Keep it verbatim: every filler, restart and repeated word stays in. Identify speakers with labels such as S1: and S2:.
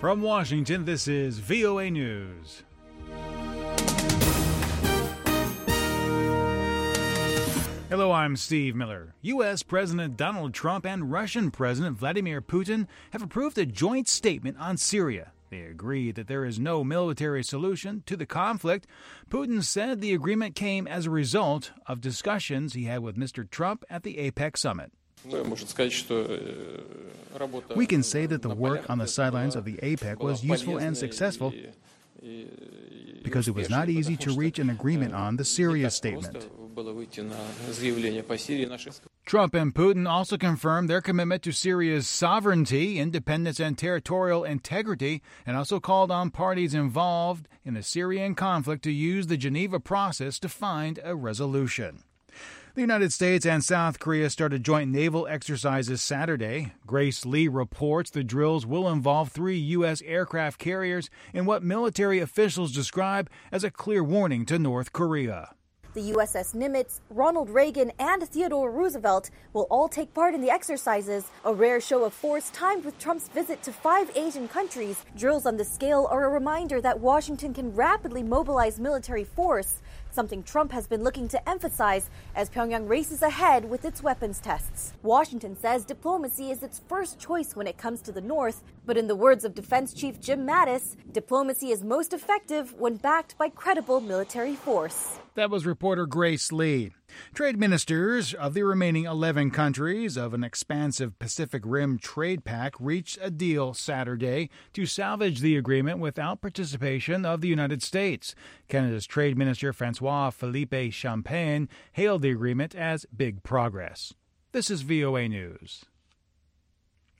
S1: From Washington, this is V O A News. Hello, I'm Steve Miller. U S. President Donald Trump and Russian President Vladimir Putin have approved a joint statement on Syria. They agree that there is no military solution to the conflict. Putin said the agreement came as a result of discussions he had with Mister Trump at the APEC summit.
S2: We can say that the work on the sidelines of the APEC was useful and successful because it was not easy to reach an agreement on the Syria statement.
S1: Trump and Putin also confirmed their commitment to Syria's sovereignty, independence, and territorial integrity, and also called on parties involved in the Syrian conflict to use the Geneva process to find a resolution. The United States and South Korea started joint naval exercises Saturday. Grace Lee reports the drills will involve three U S aircraft carriers in what military officials describe as a clear warning to North Korea.
S3: The U S S Nimitz, Ronald Reagan, and Theodore Roosevelt will all take part in the exercises, a rare show of force timed with Trump's visit to five Asian countries. Drills on this scale are a reminder that Washington can rapidly mobilize military force, something Trump has been looking to emphasize as Pyongyang races ahead with its weapons tests. Washington says diplomacy is its first choice when it comes to the North, but in the words of Defense Chief Jim Mattis, diplomacy is most effective when backed by credible military force.
S1: That was reporter Grace Lee. Trade ministers of the remaining eleven countries of an expansive Pacific Rim trade pact reached a deal Saturday to salvage the agreement without participation of the United States. Canada's Trade Minister Francois Philippe Champagne hailed the agreement as big progress. This is V O A News.